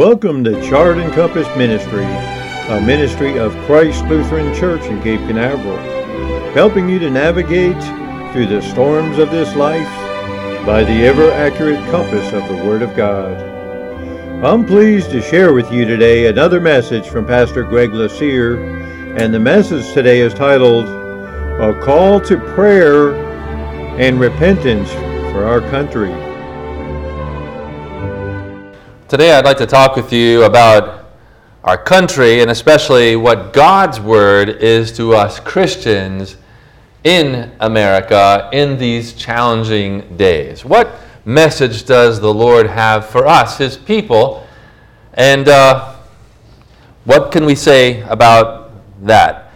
Welcome to Chart and Compass Ministry, a ministry of Christ Lutheran Church in Cape Canaveral, helping you to navigate through the storms of this life by the ever-accurate compass of the Word of God. I'm pleased to share with you today another message from Pastor Greg Lassere, and the message today is titled, A Call to Prayer and Repentance for Our Country. Today I'd like to talk with you about our country and especially what God's Word is to us Christians in America in these challenging days. What message does the Lord have for us, His people, and what can we say about that?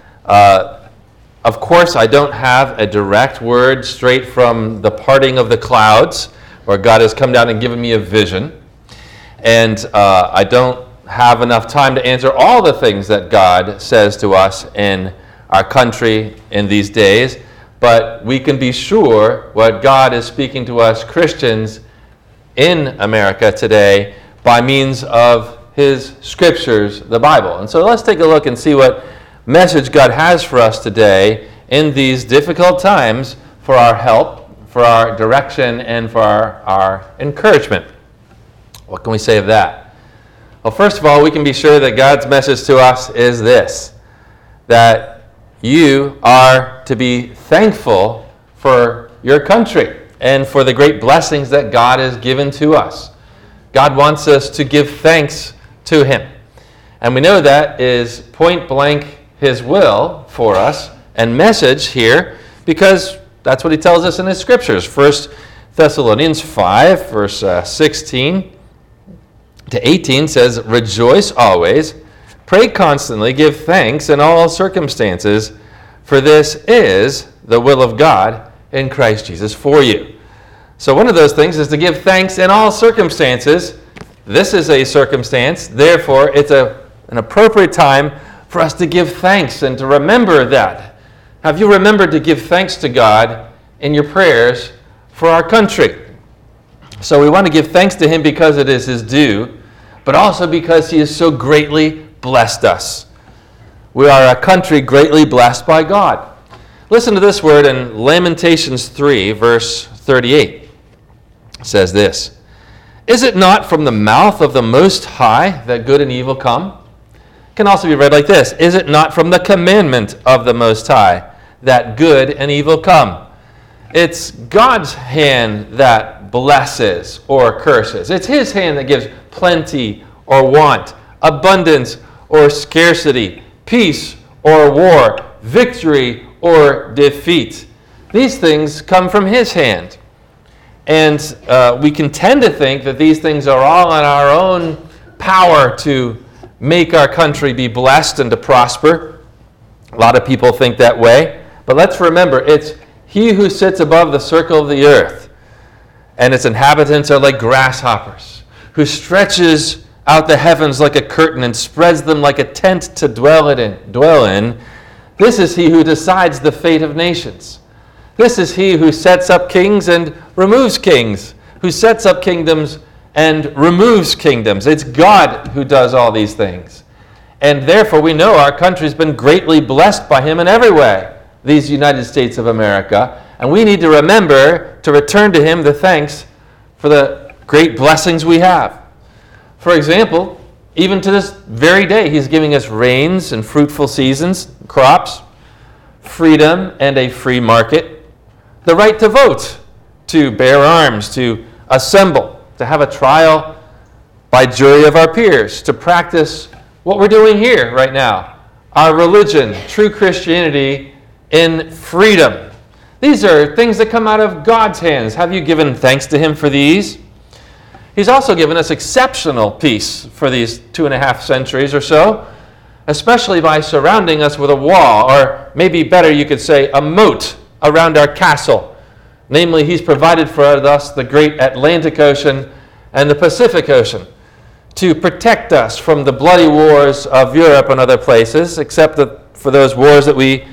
Of course, I don't have a direct word straight from the parting of the clouds where God has come down and given me a vision. And I don't have enough time to answer all the things that God says to us in our country in these days, but we can be sure what God is speaking to us Christians in America today by means of His Scriptures, the Bible. And so let's take a look and see what message God has for us today in these difficult times for our help, for our direction, and for our encouragement. What can we say of that? Well, first of all, we can be sure that God's message to us is this, that you are to be thankful for your country and for the great blessings that God has given to us. God wants us to give thanks to Him. And we know that is point blank His will for us and message here because that's what He tells us in His Scriptures. 1 Thessalonians 5, verse 16 to 18 says, Rejoice always, pray constantly, give thanks in all circumstances, for this is the will of God in Christ Jesus for you. So one of those things is to give thanks in all circumstances. This is a circumstance, therefore it's an appropriate time for us to give thanks and to remember that. Have you remembered to give thanks to God in your prayers for our country? So we want to give thanks to Him because it is His due, but also because He has so greatly blessed us. We are a country greatly blessed by God. Listen to this word in Lamentations 3, verse 38. It says this, Is it not from the mouth of the Most High that good and evil come? It can also be read like this, Is it not from the commandment of the Most High that good and evil come? It's God's hand that blesses or curses. It's His hand that gives plenty or want, abundance or scarcity, peace or war, victory or defeat. These things come from His hand. And we can tend to think that these things are all in our own power to make our country be blessed and to prosper. A lot of people think that way. But let's remember, it's He who sits above the circle of the earth, and its inhabitants are like grasshoppers, who stretches out the heavens like a curtain and spreads them like a tent to dwell in. This is He who decides the fate of nations. This is He who sets up kings and removes kings, who sets up kingdoms and removes kingdoms. It's God who does all these things. And therefore we know our country's been greatly blessed by Him in every way, these United States of America. And we need to remember to return to Him the thanks for the great blessings we have. For example, even to this very day, He's giving us rains and fruitful seasons, crops, freedom and a free market, the right to vote, to bear arms, to assemble, to have a trial by jury of our peers, to practice what we're doing here right now, our religion, true Christianity in freedom. These are things that come out of God's hands. Have you given thanks to Him for these? He's also given us exceptional peace for these 2.5 centuries or so, especially by surrounding us with a wall, or maybe better you could say a moat around our castle. Namely, He's provided for us the great Atlantic Ocean and the Pacific Ocean to protect us from the bloody wars of Europe and other places, except that for those wars that we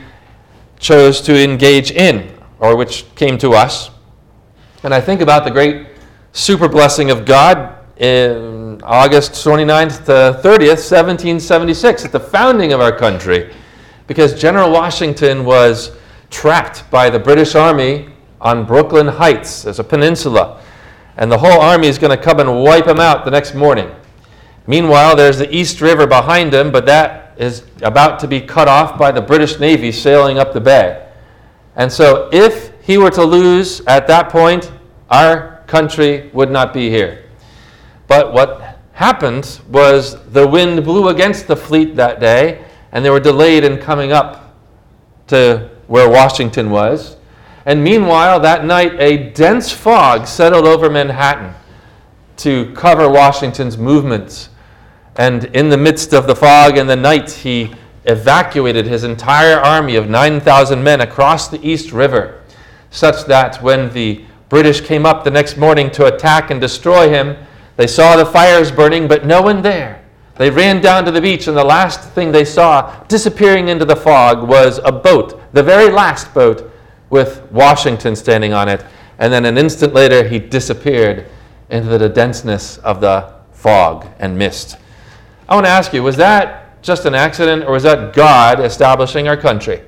chose to engage in, or which came to us. And I think about the great super blessing of God in August 29th to 30th, 1776, at the founding of our country, because General Washington was trapped by the British Army on Brooklyn Heights as a peninsula, and the whole army is going to come and wipe him out the next morning. Meanwhile, there's the East River behind him, but that is about to be cut off by the British Navy sailing up the bay. And so if he were to lose at that point, our country would not be here. But what happened was the wind blew against the fleet that day, and they were delayed in coming up to where Washington was. And meanwhile, that night, a dense fog settled over Manhattan to cover Washington's movements. And in the midst of the fog and the night, he evacuated his entire army of 9,000 men across the East River, such that when the British came up the next morning to attack and destroy him, they saw the fires burning, but no one there. They ran down to the beach, and the last thing they saw disappearing into the fog was a boat, the very last boat, with Washington standing on it. And then an instant later, he disappeared into the denseness of the fog and mist. I want to ask you, was that just an accident, or was that God establishing our country?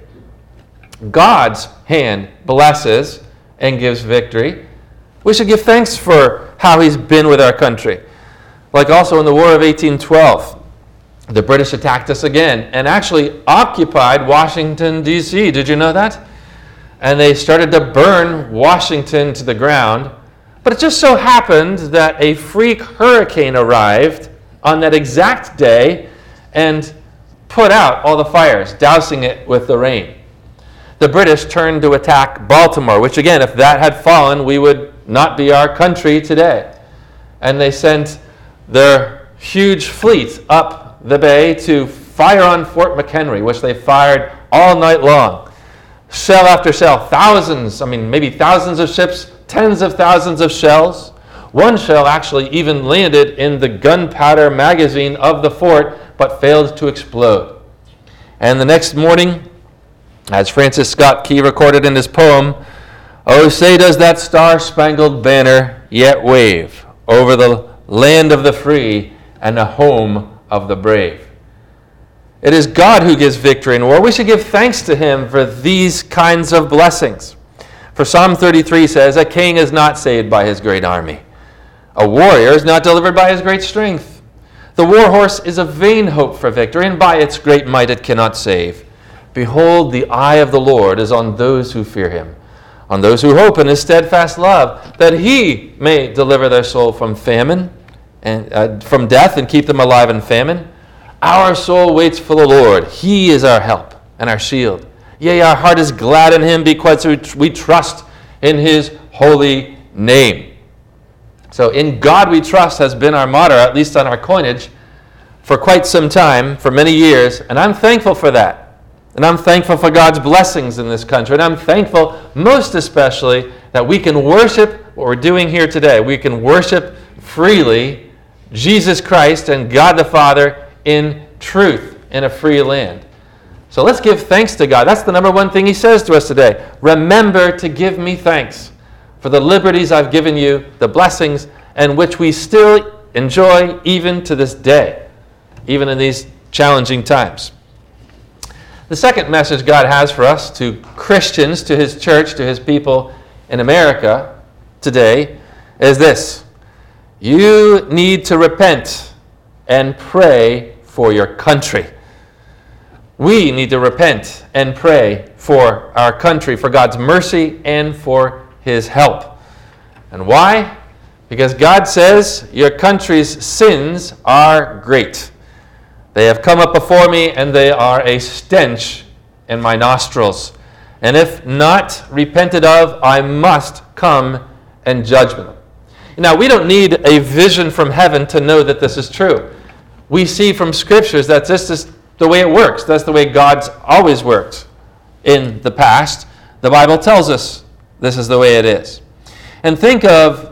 God's hand blesses and gives victory. We should give thanks for how he's been with our country. Like also in the War of 1812, the British attacked us again and actually occupied Washington, D.C. Did you know that? And they started to burn Washington to the ground. But it just so happened that a freak hurricane arrived on that exact day and put out all the fires, dousing it with the rain. The British turned to attack Baltimore, which again, if that had fallen, we would not be our country today. And they sent their huge fleet up the bay to fire on Fort McHenry, which they fired all night long. Shell after shell, maybe thousands of ships, tens of thousands of shells. One shell actually even landed in the gunpowder magazine of the fort, but failed to explode. And the next morning, as Francis Scott Key recorded in his poem, "Oh, say does that star-spangled banner yet wave over the land of the free and the home of the brave." It is God who gives victory in war. We should give thanks to him for these kinds of blessings. For Psalm 33 says, "A king is not saved by his great army. A warrior is not delivered by his great strength. The war horse is a vain hope for victory, and by its great might it cannot save. Behold, the eye of the Lord is on those who fear him, on those who hope in his steadfast love, that he may deliver their soul from famine and from death and keep them alive in famine. Our soul waits for the Lord. He is our help and our shield. Yea, our heart is glad in him because we trust in his holy name." So "in God we trust" has been our motto, at least on our coinage, for quite some time, for many years, and I'm thankful for that. And I'm thankful for God's blessings in this country, and I'm thankful most especially that we can worship what we're doing here today. We can worship freely Jesus Christ and God the Father in truth in a free land. So let's give thanks to God. That's the number one thing he says to us today. Remember to give me thanks for the liberties I've given you, the blessings, and which we still enjoy even to this day, even in these challenging times. The second message God has for us, to Christians, to his church, to his people in America today, is this: you need to repent and pray for your country. We need to repent and pray for our country, for God's mercy and for his help. And why? Because God says your country's sins are great. They have come up before me, and they are a stench in my nostrils. And if not repented of, I must come and judge them. Now, we don't need a vision from heaven to know that this is true. We see from scriptures that this is the way it works. That's the way God's always worked in the past. The Bible tells us this is the way it is. And think of,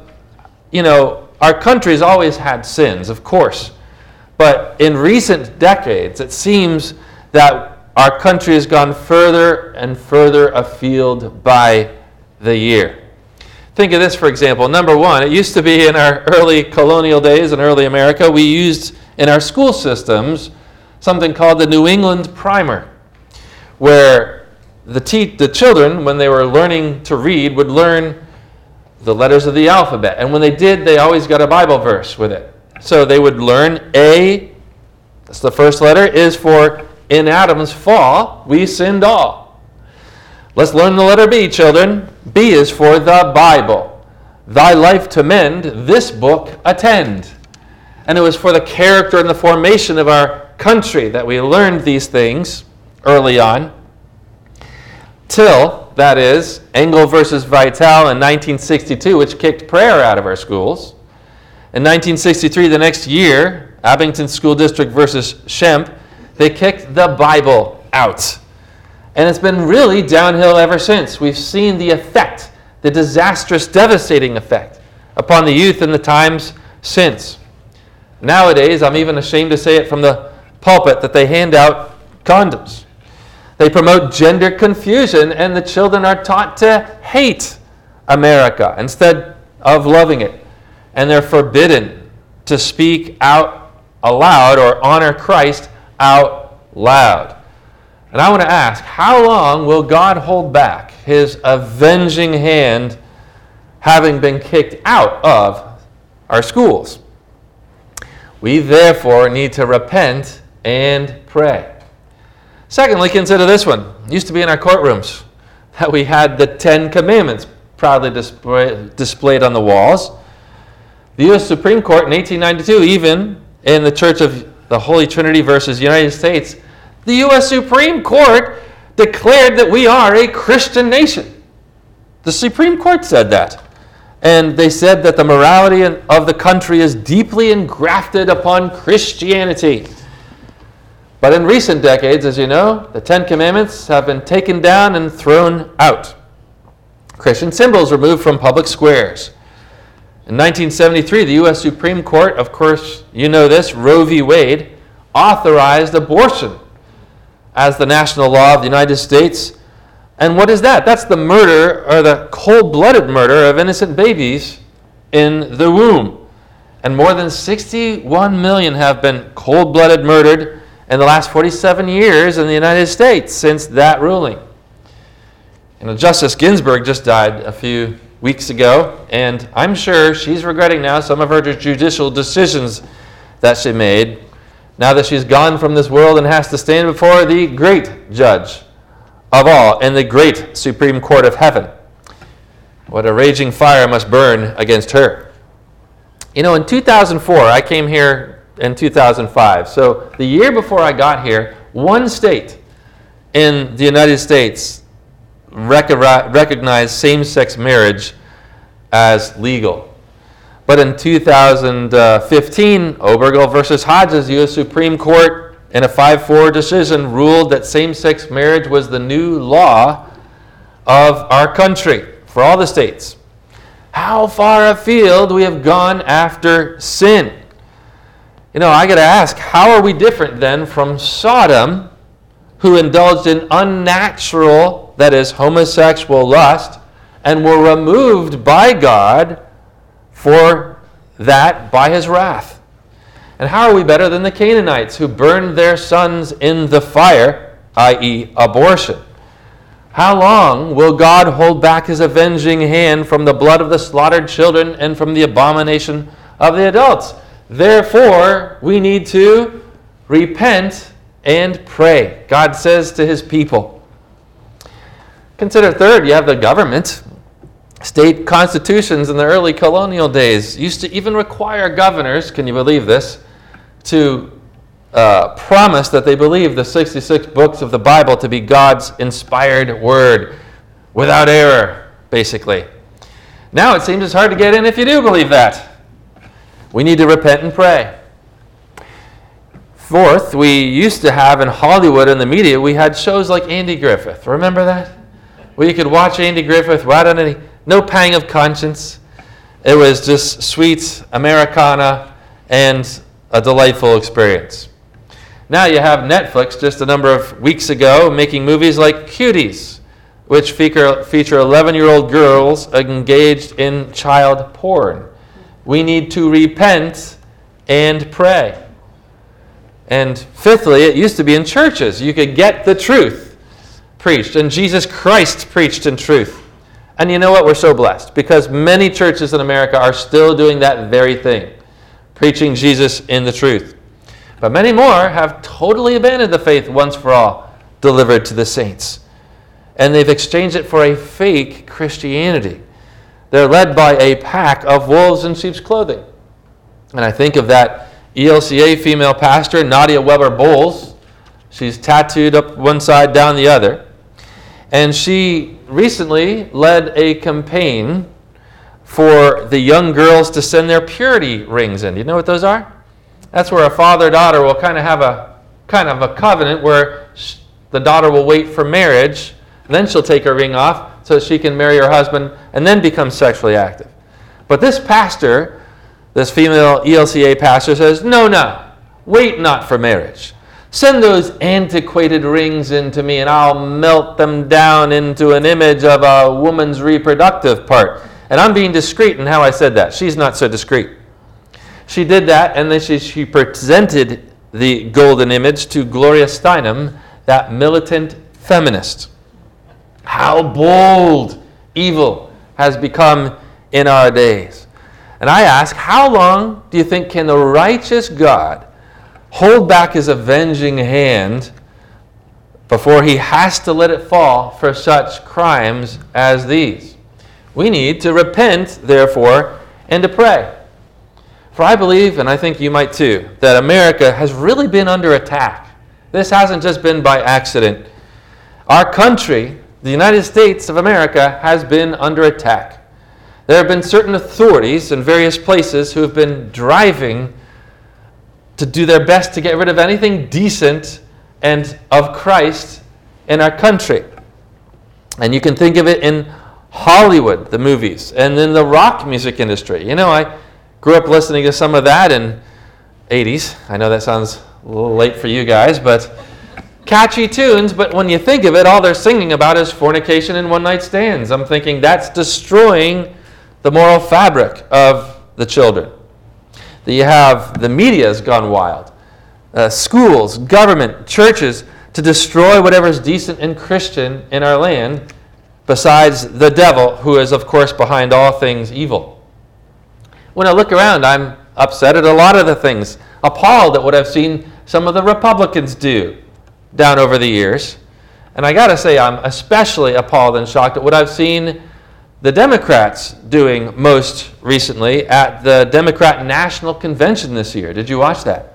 our country's always had sins, of course. But in recent decades, it seems that our country has gone further and further afield by the year. Think of this, for example. Number one, it used to be in our early colonial days in early America, we used in our school systems something called the New England Primer, where the children, when they were learning to read, would learn the letters of the alphabet. And when they did, they always got a Bible verse with it. So they would learn A, that's the first letter, is for in Adam's fall, we sinned all. Let's learn the letter B, children. B is for the Bible. Thy life to mend, this book attend. And it was for the character and the formation of our country that we learned these things early on. Till, that is, Engel versus Vitale in 1962, which kicked prayer out of our schools. In 1963, the next year, Abington School District versus Shemp, they kicked the Bible out. And it's been really downhill ever since. We've seen the effect, the disastrous, devastating effect upon the youth in the times since. Nowadays, I'm even ashamed to say it from the pulpit, that they hand out condoms. They promote gender confusion, and the children are taught to hate America instead of loving it. And they're forbidden to speak out aloud or honor Christ out loud. And I want to ask, how long will God hold back his avenging hand, having been kicked out of our schools? We therefore need to repent and pray. Secondly, consider this one. It used to be in our courtrooms that we had the Ten Commandments proudly displayed on the walls. The U.S. Supreme Court in 1892, even in the Church of the Holy Trinity versus United States, the U.S. Supreme Court declared that we are a Christian nation. The Supreme Court said that. And they said that the morality of the country is deeply engrafted upon Christianity. But in recent decades, as you know, the Ten Commandments have been taken down and thrown out. Christian symbols removed from public squares. In 1973, the U.S. Supreme Court, of course, you know this, Roe v. Wade, authorized abortion as the national law of the United States. And what is that? That's the murder, or the cold-blooded murder of innocent babies in the womb. And more than 61 million have been cold-blooded murdered in the last 47 years in the United States since that ruling. Justice Ginsburg just died a few weeks ago, and I'm sure she's regretting now some of her judicial decisions that she made, now that she's gone from this world and has to stand before the great judge of all in the great Supreme Court of heaven. What a raging fire must burn against her. In 2004, I came here in 2005. So the year before I got here, one state in the United States recognized same-sex marriage as legal. But in 2015, Obergel versus Hodges, U.S. Supreme Court, in a 5-4 decision, ruled that same-sex marriage was the new law of our country for all the states. How far afield we have gone after sin. I got to ask, how are we different then from Sodom, who indulged in unnatural, that is, homosexual lust, and were removed by God for that by his wrath? And how are we better than the Canaanites, who burned their sons in the fire, i.e. abortion? How long will God hold back his avenging hand from the blood of the slaughtered children and from the abomination of the adults? Therefore, we need to repent and pray, God says to his people. Consider third, you have the government. State constitutions in the early colonial days used to even require governors, can you believe this, to promise that they believe the 66 books of the Bible to be God's inspired word, without error, basically. Now it seems it's hard to get in if you do believe that. We need to repent and pray. Fourth, we used to have in Hollywood and the media, we had shows like Andy Griffith. Remember that? Where you could watch Andy Griffith without no pang of conscience. It was just sweet Americana and a delightful experience. Now you have Netflix just a number of weeks ago making movies like Cuties, which feature 11-year-old girls engaged in child porn. We need to repent and pray. And fifthly, it used to be in churches. You could get the truth preached, and Jesus Christ preached in truth. And you know what? We're so blessed because many churches in America are still doing that very thing, preaching Jesus in the truth. But many more have totally abandoned the faith once for all, delivered to the saints. And they've exchanged it for a fake Christianity. They're led by a pack of wolves in sheep's clothing. And I think of that ELCA female pastor, Nadia Weber-Bowles. She's tattooed up one side, down the other. And she recently led a campaign for the young girls to send their purity rings in. Do you know what those are? That's where a father-daughter will kind of have a covenant where the daughter will wait for marriage, and then she'll take her ring off so she can marry her husband and then become sexually active. But this pastor, this female ELCA pastor, says, no, wait not for marriage. Send those antiquated rings into me and I'll melt them down into an image of a woman's reproductive part. And I'm being discreet in how I said that. She's not so discreet. She did that, and then she presented the golden image to Gloria Steinem, that militant feminist. How bold evil has become in our days. And I ask, how long do you think can the righteous God hold back his avenging hand before he has to let it fall for such crimes as these? We need to repent, therefore, and to pray. For I believe, and I think you might too, that America has really been under attack. This hasn't just been by accident. Our country, the United States of America, has been under attack. There have been certain authorities in various places who have been driving to do their best to get rid of anything decent and of Christ in our country. And you can think of it in Hollywood, the movies, and in the rock music industry. You know, I grew up listening to some of that in 80s. I know that sounds a little late for you guys, but catchy tunes. But when you think of it, all they're singing about is fornication and one-night stands. I'm thinking that's destroying the moral fabric of the children. That you have the media has gone wild. Schools, government, churches, to destroy whatever is decent and Christian in our land, besides the devil, who is, of course, behind all things evil. When I look around, I'm upset at a lot of the things, appalled at what I've seen some of the Republicans do down over the years. And I got to say, I'm especially appalled and shocked at what I've seen the Democrats doing most recently at the Democrat National Convention this year. Did you watch that?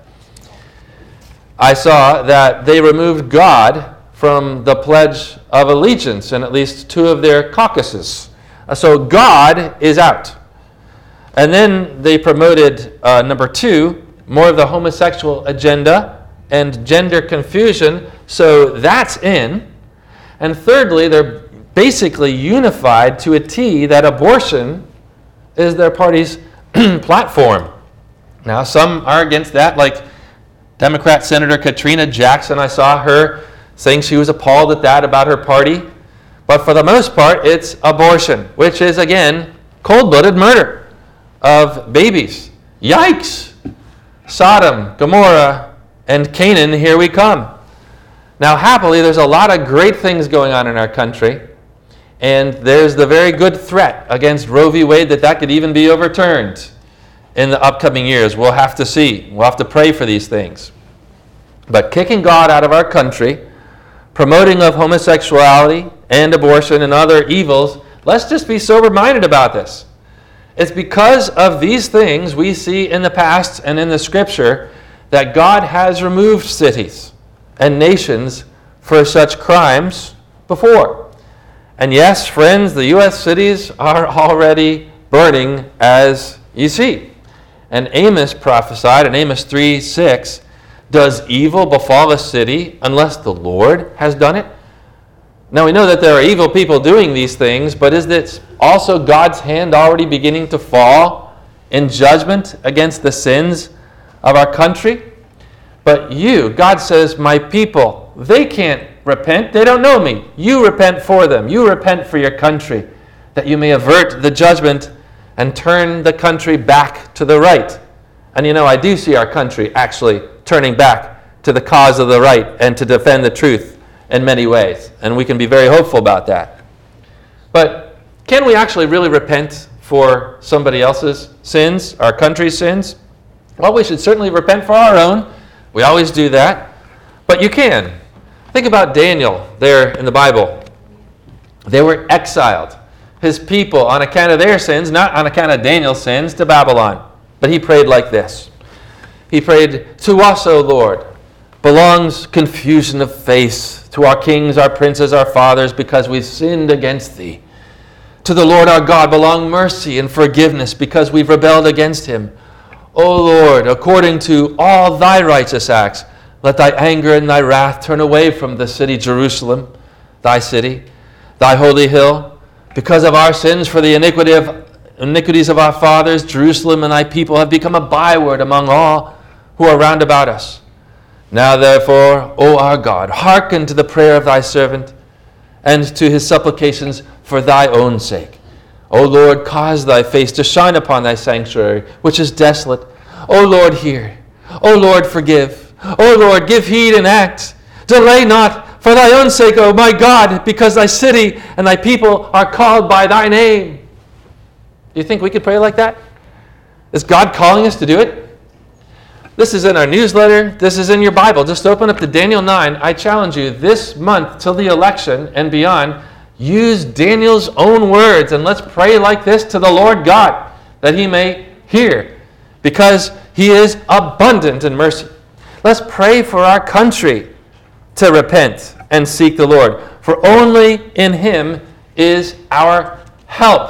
I saw that they removed God from the Pledge of Allegiance in at least two of their caucuses. So God is out. And then they promoted, number two, more of the homosexual agenda and gender confusion. So that's in. And thirdly, they're basically unified to a T that abortion is their party's platform. Now, some are against that, like Democrat Senator Katrina Jackson. I saw her saying she was appalled at that about her party. But for the most part, it's abortion, which is, again, cold-blooded murder of babies. Yikes! Sodom, Gomorrah, and Canaan, here we come. Now, happily, there's a lot of great things going on in our country, and there's the very good threat against Roe v. Wade that could even be overturned in the upcoming years. We'll have to see. We'll have to pray for these things. But kicking God out of our country, promoting of homosexuality and abortion and other evils, let's just be sober-minded about this. It's because of these things we see in the past and in the Scripture that God has removed cities and nations for such crimes before. And yes, friends, the U.S. cities are already burning, as you see. And Amos prophesied in Amos 3:6, does evil befall a city unless the Lord has done it? Now we know that there are evil people doing these things, but is this also God's hand already beginning to fall in judgment against the sins of our country? But you, God says, my people, they can't repent. They don't know me. You repent for them. You repent for your country, that you may avert the judgment and turn the country back to the right. And I do see our country actually turning back to the cause of the right and to defend the truth in many ways. And we can be very hopeful about that. But can we actually really repent for somebody else's sins, our country's sins? Well, we should certainly repent for our own. We always do that. But you can. Think about Daniel there in the Bible. They were exiled, his people, on account of their sins, not on account of Daniel's sins, to Babylon. But he prayed like this. He prayed, "To us, O Lord, belongs confusion of face, to our kings, our princes, our fathers, because we've sinned against thee. To the Lord our God belong mercy and forgiveness, because we've rebelled against him. O Lord, according to all thy righteous acts, let thy anger and thy wrath turn away from the city Jerusalem, thy city, thy holy hill. Because of our sins, for the iniquities of our fathers, Jerusalem and thy people have become a byword among all who are round about us. Now therefore, O our God, hearken to the prayer of thy servant and to his supplications for thy own sake. O Lord, cause thy face to shine upon thy sanctuary, which is desolate. O Lord, hear. O Lord, forgive. O Lord, give heed and act. Delay not for thy own sake, O my God, because thy city and thy people are called by thy name." Do you think we could pray like that? Is God calling us to do it? This is in our newsletter. This is in your Bible. Just open up to Daniel 9. I challenge you this month till the election and beyond, use Daniel's own words and let's pray like this to the Lord God, that he may hear, because he is abundant in mercy. Let's pray for our country to repent and seek the Lord, for only in him is our help.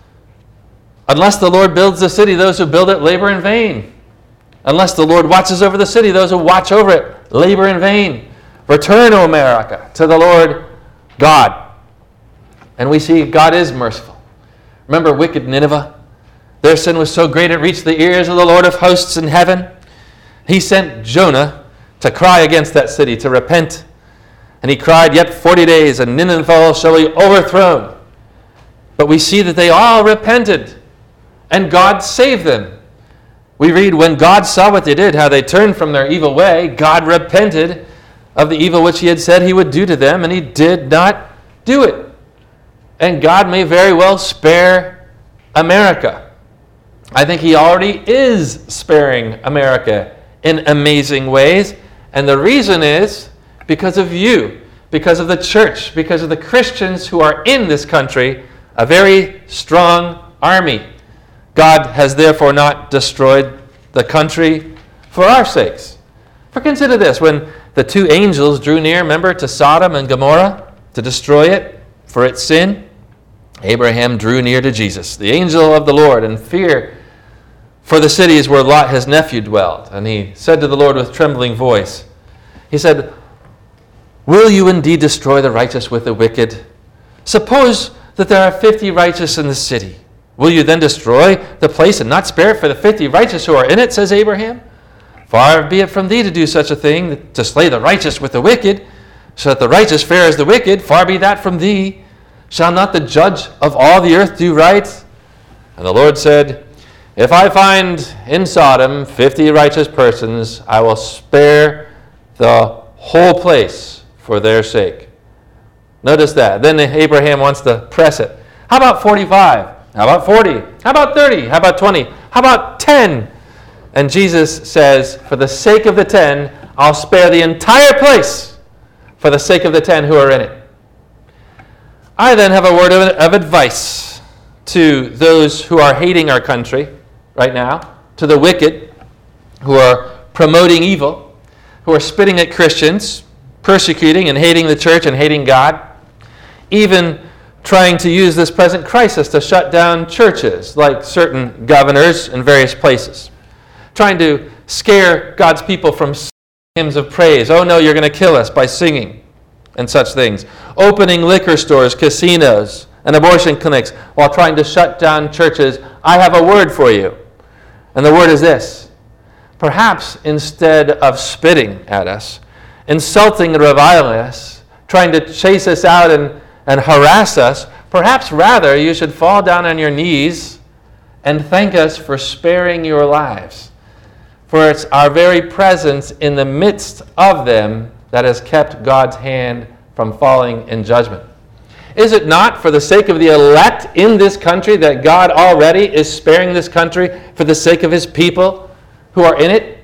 Unless the Lord builds the city, those who build it labor in vain. Unless the Lord watches over the city, those who watch over it labor in vain. Return, O America, to the Lord God. And we see God is merciful. Remember wicked Nineveh? Their sin was so great it reached the ears of the Lord of hosts in heaven. He sent Jonah to cry against that city, to repent. And he cried, "Yet 40 days, and Nineveh shall be overthrown." But we see that they all repented, and God saved them. We read, when God saw what they did, how they turned from their evil way, God repented of the evil which he had said he would do to them, and he did not do it. And God may very well spare America. I think he already is sparing America in amazing ways. And the reason is because of you, because of the church, because of the Christians who are in this country, a very strong army. God has therefore not destroyed the country for our sakes. For consider this, when the two angels drew near, remember, to Sodom and Gomorrah to destroy it for its sin, Abraham drew near to Jesus, the angel of the Lord, in fear for the cities where Lot, his nephew, dwelt. And he said to the Lord with trembling voice, he said, "Will you indeed destroy the righteous with the wicked? Suppose that there are 50 righteous in the city. Will you then destroy the place and not spare it for the 50 righteous who are in it?" says Abraham. "Far be it from thee to do such a thing, to slay the righteous with the wicked, so that the righteous fare as the wicked. Far be that from thee. Shall not the judge of all the earth do right?" And the Lord said, "If I find in Sodom 50 righteous persons, I will spare the whole place for their sake." Notice that. Then Abraham wants to press it. How about 45? How about 40? How about 30? How about 20? How about 10? And Jesus says, for the sake of the 10, I'll spare the entire place for the sake of the 10 who are in it. I then have a word of advice to those who are hating our country right now, to the wicked who are promoting evil, who are spitting at Christians, persecuting and hating the church and hating God, even trying to use this present crisis to shut down churches, like certain governors in various places, trying to scare God's people from singing hymns of praise. Oh no, you're going to kill us by singing and such things. Opening liquor stores, casinos, and abortion clinics while trying to shut down churches. I have a word for you. And the word is this: perhaps instead of spitting at us, insulting and reviling us, trying to chase us out and harass us. Perhaps rather you should fall down on your knees and thank us for sparing your lives. For it's our very presence in the midst of them that has kept God's hand from falling in judgment. Is it not for the sake of the elect in this country that God already is sparing this country for the sake of his people who are in it?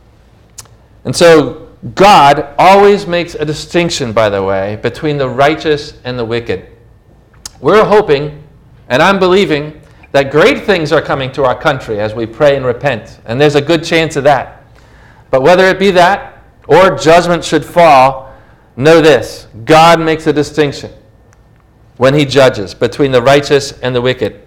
And so God always makes a distinction, by the way, between the righteous and the wicked. We're hoping, and I'm believing, that great things are coming to our country as we pray and repent. And there's a good chance of that. But whether it be that or judgment should fall, know this: God makes a distinction when he judges between the righteous and the wicked.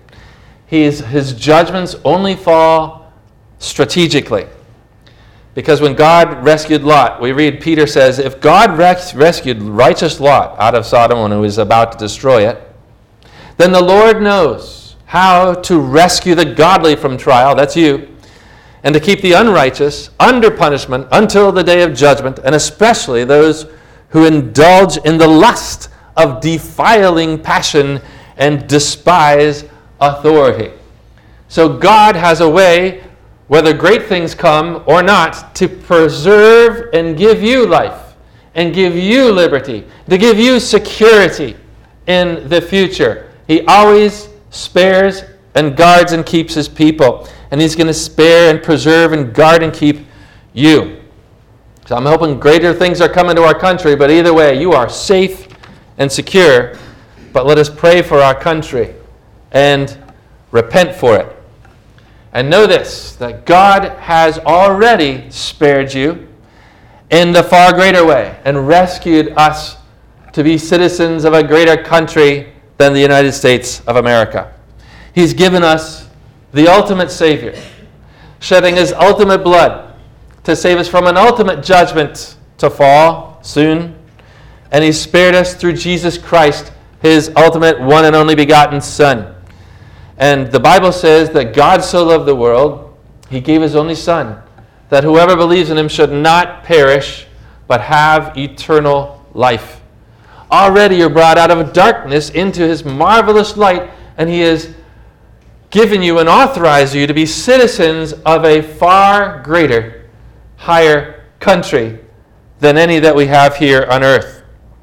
His judgments only fall strategically. Because when God rescued Lot, we read, Peter says, if God rescued righteous Lot out of Sodom when he was about to destroy it, then the Lord knows how to rescue the godly from trial, that's you, and to keep the unrighteous under punishment until the day of judgment, and especially those who indulge in the lust of defiling passion and despise authority. So God has a way, whether great things come or not, to preserve and give you life and give you liberty, to give you security in the future. He always spares and guards and keeps his people. And he's going to spare and preserve and guard and keep you. So I'm hoping greater things are coming to our country, but either way, you are safe and secure. But let us pray for our country and repent for it. And know this, that God has already spared you in the far greater way and rescued us to be citizens of a greater country than the United States of America. He's given us the ultimate Savior, shedding his ultimate blood to save us from an ultimate judgment to fall soon. And he spared us through Jesus Christ, his ultimate one and only begotten Son. And the Bible says that God so loved the world, he gave his only Son, that whoever believes in him should not perish, but have eternal life. Already you're brought out of darkness into his marvelous light, and he has given you and authorized you to be citizens of a far greater, higher country than any that we have here on earth.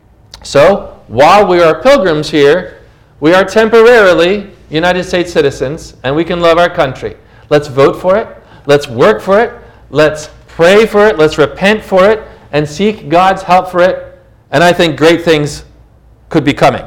So, while we are pilgrims here, we are temporarily United States citizens, and we can love our country. Let's vote for it. Let's work for it. Let's pray for it. Let's repent for it and seek God's help for it. And I think great things could be coming.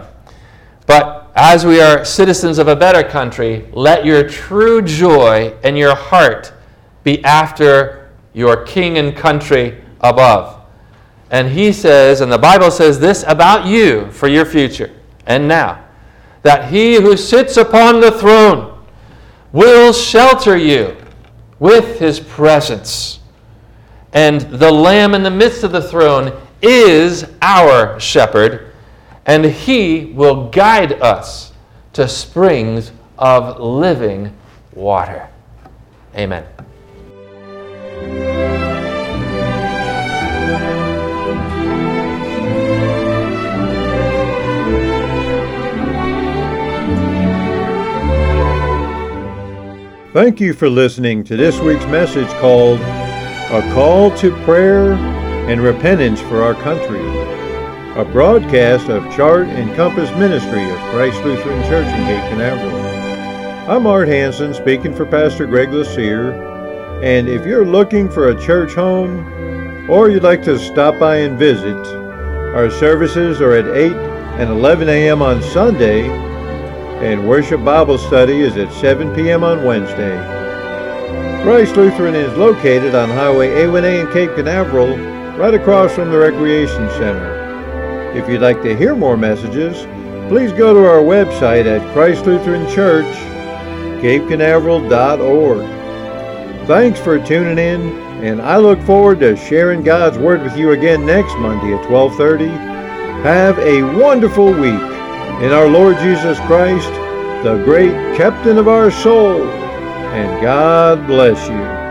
But as we are citizens of a better country, let your true joy and your heart be after your king and country above. And he says, and the Bible says this about you for your future and now, that he who sits upon the throne will shelter you with his presence. And the Lamb in the midst of the throne is our shepherd, and he will guide us to springs of living water. Amen. Thank you for listening to this week's message called A Call to Prayer and Repentance for Our Country, a broadcast of Chart and Compass Ministry of Christ Lutheran Church in Cape Canaveral. I'm Art Hansen, speaking for Pastor Greg Lassere, and if you're looking for a church home or you'd like to stop by and visit, our services are at 8 and 11 a.m. on Sunday, and Worship Bible Study is at 7 p.m. on Wednesday. Christ Lutheran is located on Highway A1A in Cape Canaveral, right across from the Recreation Center. If you'd like to hear more messages, please go to our website at Christ Lutheran Church, CapeCanaveral.org. Thanks for tuning in, and I look forward to sharing God's Word with you again next Monday at 12:30. Have a wonderful week in our Lord Jesus Christ, the great captain of our soul, and God bless you.